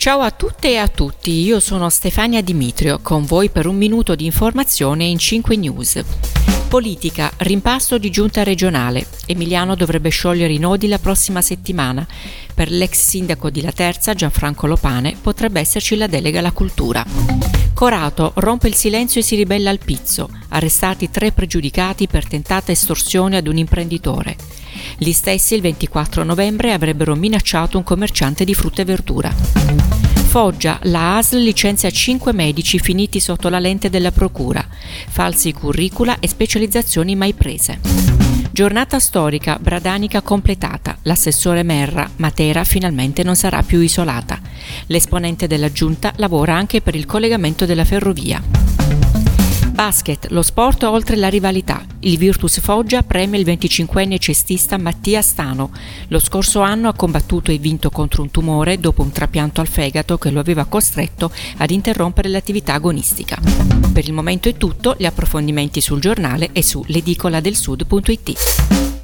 Ciao a tutte e a tutti, io sono Stefania Dimitrio, con voi per un minuto di informazione in 5 News. Politica, rimpasto di giunta regionale. Emiliano dovrebbe sciogliere i nodi la prossima settimana. Per l'ex sindaco di Laterza, Gianfranco Lopane, potrebbe esserci la delega alla cultura. Corato rompe il silenzio e si ribella al pizzo. Arrestati 3 pregiudicati per tentata estorsione ad un imprenditore. Gli stessi il 24 novembre avrebbero minacciato un commerciante di frutta e verdura. Foggia, la ASL licenzia 5 medici finiti sotto la lente della procura. Falsi curricula e specializzazioni mai prese. Giornata storica, Bradanica completata. L'assessore Merra, Matera finalmente non sarà più isolata. L'esponente della giunta lavora anche per il collegamento della ferrovia. Basket, lo sport oltre la rivalità. Il Virtus Foggia premia il 25enne cestista Mattia Stano. Lo scorso anno ha combattuto e vinto contro un tumore dopo un trapianto al fegato che lo aveva costretto ad interrompere l'attività agonistica. Per il momento è tutto, gli approfondimenti sul giornale e su l'edicoladelsud.it.